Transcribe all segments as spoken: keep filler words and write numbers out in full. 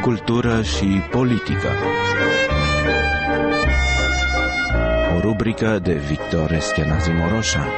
cultură și politică. O rubrică de Victor Eschenazi Moroșan.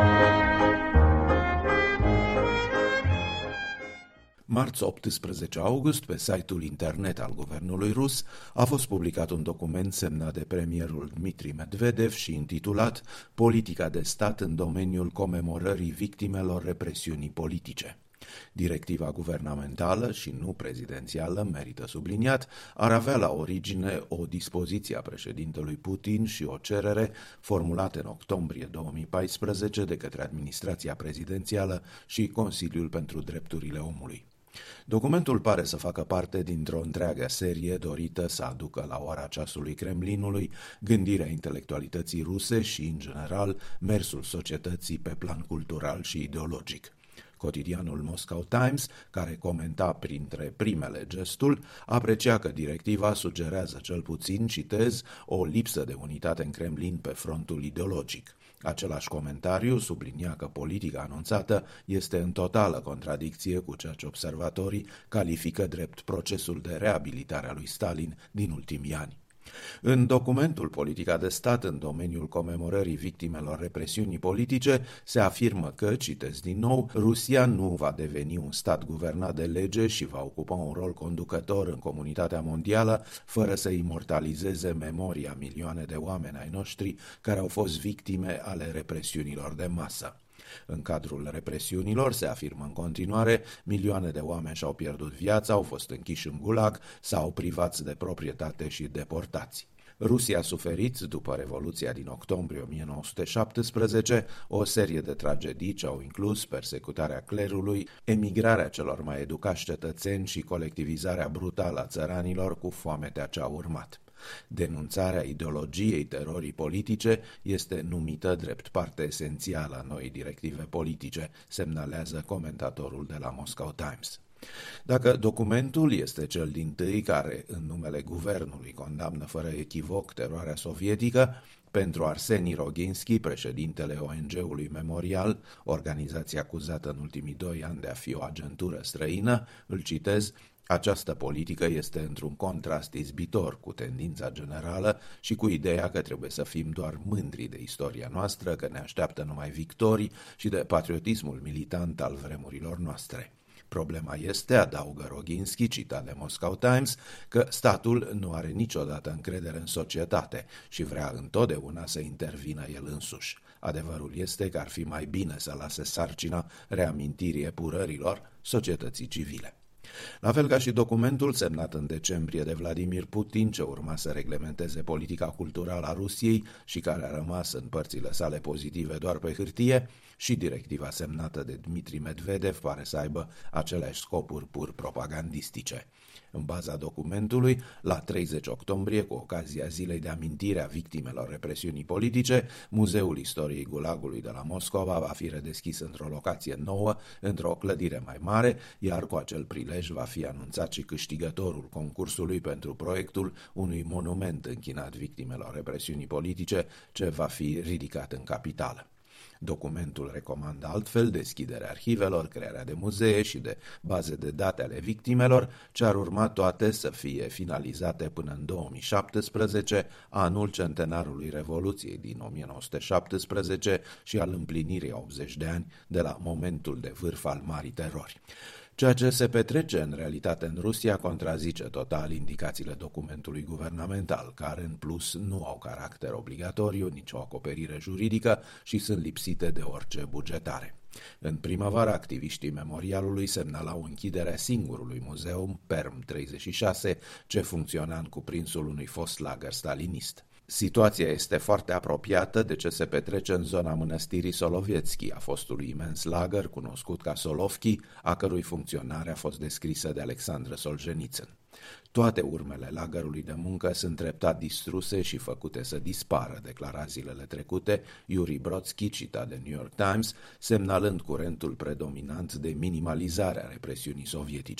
Marți optsprezece august, pe site-ul internet al guvernului rus, a fost publicat un document semnat de premierul Dmitri Medvedev și intitulat Politica de stat în domeniul comemorării victimelor represiunii politice. Directiva guvernamentală și nu prezidențială, merită subliniat, ar avea la origine o dispoziție a președintelui Putin și o cerere formulată în octombrie două mii paisprezece de către administrația prezidențială și Consiliul pentru Drepturile Omului. Documentul pare să facă parte dintr-o întreagă serie dorită să aducă la oara ceasului Kremlinului gândirea intelectualității ruse și, în general, mersul societății pe plan cultural și ideologic. Cotidianul Moscow Times, care comenta printre primele gestul, aprecia că directiva sugerează cel puțin, citez, o lipsă de unitate în Kremlin pe frontul ideologic. Același comentariu sublinia că politica anunțată este în totală contradicție cu ceea ce observatorii califică drept procesul de reabilitare a lui Stalin din ultimii ani. În documentul Politica de stat în domeniul comemorării victimelor represiunii politice se afirmă că, citez din nou, Rusia nu va deveni un stat guvernat de lege și va ocupa un rol conducător în comunitatea mondială fără să imortalizeze memoria milioane de oameni ai noștri care au fost victime ale represiunilor de masă. În cadrul represiunilor, se afirmă în continuare, milioane de oameni și-au pierdut viața, au fost închiși în gulag sau privați de proprietate și deportați. Rusia a suferit, după Revoluția din octombrie o mie nouă sute șaptesprezece, o serie de tragedii ce au inclus persecutarea clerului, emigrarea celor mai educați cetățeni și colectivizarea brutală a țăranilor cu foametea ce a urmat. Denunțarea ideologiei terorii politice este numită drept parte esențială a noii directive politice, semnalează comentatorul de la Moscow Times. Dacă documentul este cel dintâi care, în numele guvernului, condamnă fără echivoc teroarea sovietică, pentru Arseni Roginski, președintele O N G-ului Memorial, organizația acuzată în ultimii doi ani de a fi o agentură străină, îl citez, această politică este într-un contrast izbitor cu tendința generală și cu ideea că trebuie să fim doar mândri de istoria noastră, că ne așteaptă numai victorii și de patriotismul militant al vremurilor noastre. Problema este, adaugă Roginski, citat de Moscow Times, că statul nu are niciodată încredere în societate și vrea întotdeauna să intervină el însuși. Adevărul este că ar fi mai bine să lase sarcina reamintirii epurărilor societății civile. La fel ca și documentul semnat în decembrie de Vladimir Putin, ce urma să reglementeze politica culturală a Rusiei și care a rămas în părțile sale pozitive doar pe hârtie, și directiva semnată de Dmitri Medvedev pare să aibă aceleași scopuri pur propagandistice. În baza documentului, la treizeci octombrie, cu ocazia zilei de amintire a victimelor represiunii politice, Muzeul Istoriei Gulagului de la Moscova va fi redeschis într-o locație nouă, într-o clădire mai mare, iar cu acel prilej va fi anunțat și câștigătorul concursului pentru proiectul unui monument închinat victimelor represiunii politice, ce va fi ridicat în capitală. Documentul recomandă altfel deschiderea arhivelor, crearea de muzee și de baze de date ale victimelor, ce ar urma toate să fie finalizate până în două mii șaptesprezece, anul centenarului Revoluției din o mie nouă sute șaptesprezece și al împlinirii a optzeci de ani de la momentul de vârf al Marii Terori. Ceea ce se petrece în realitate în Rusia contrazice total indicațiile documentului guvernamental, care în plus nu au caracter obligatoriu, nicio acoperire juridică și sunt lipsite de orice bugetare. În primăvară, activiștii Memorialului semnalau închiderea singurului muzeum, Perm treizeci și șase, ce funcționa în cuprinsul unui fost lagăr stalinist. Situația este foarte apropiată de ce se petrece în zona mănăstirii Solovetski, a fostului imens lagăr cunoscut ca Solovki, a cărui funcționare a fost descrisă de Alexandru Solzhenitsyn. Toate urmele lagărului de muncă sunt treptat distruse și făcute să dispară, declara zilele trecute Yuri Brodsky, citat de New York Times, semnalând curentul predominant de minimalizare a represiunii sovietice.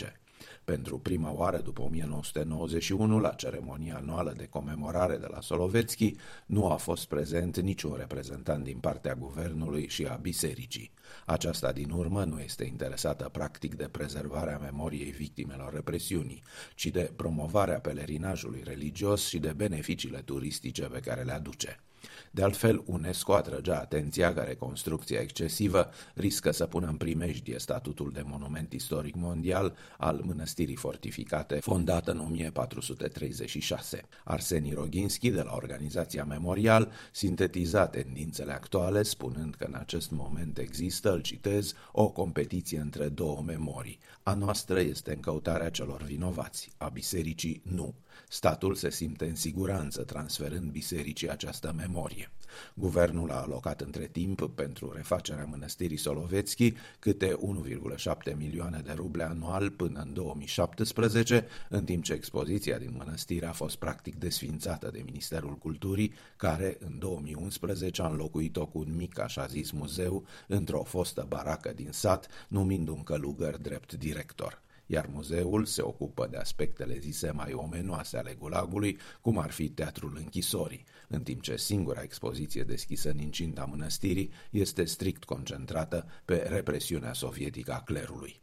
Pentru prima oară după o mie nouă sute nouăzeci și unu, la ceremonia anuală de comemorare de la Solovetski, nu a fost prezent niciun reprezentant din partea guvernului și a bisericii. Aceasta din urmă nu este interesată practic de prezervarea memoriei victimelor represiunii, ci de promovarea pelerinajului religios și de beneficiile turistice pe care le aduce. De altfel, UNESCO atrăgea atenția că reconstrucția excesivă riscă să pună în primejdie statutul de monument istoric mondial al mănăstirii fortificate, fondată în o mie patru sute treizeci și șase. Arseni Roginski, de la organizația Memorial, sintetiza tendințele actuale, spunând că în acest moment există, îl citez, o competiție între două memorii. A noastră este în căutarea celor vinovați, a bisericii nu. Statul se simte în siguranță transferând bisericii această memorie. Guvernul a alocat între timp pentru refacerea mănăstirii Solovetski câte unu virgulă șapte milioane de ruble anual până în două mii șaptesprezece, în timp ce expoziția din mănăstire a fost practic desființată de Ministerul Culturii, care în două mii unsprezece a înlocuit-o cu un mic așa zis muzeu într-o fostă baracă din sat, numind un călugăr drept director. Iar muzeul se ocupă de aspectele zise mai omenoase ale gulagului, cum ar fi teatrul închisorii, în timp ce singura expoziție deschisă în incinta mănăstirii este strict concentrată pe represiunea sovietică a clerului.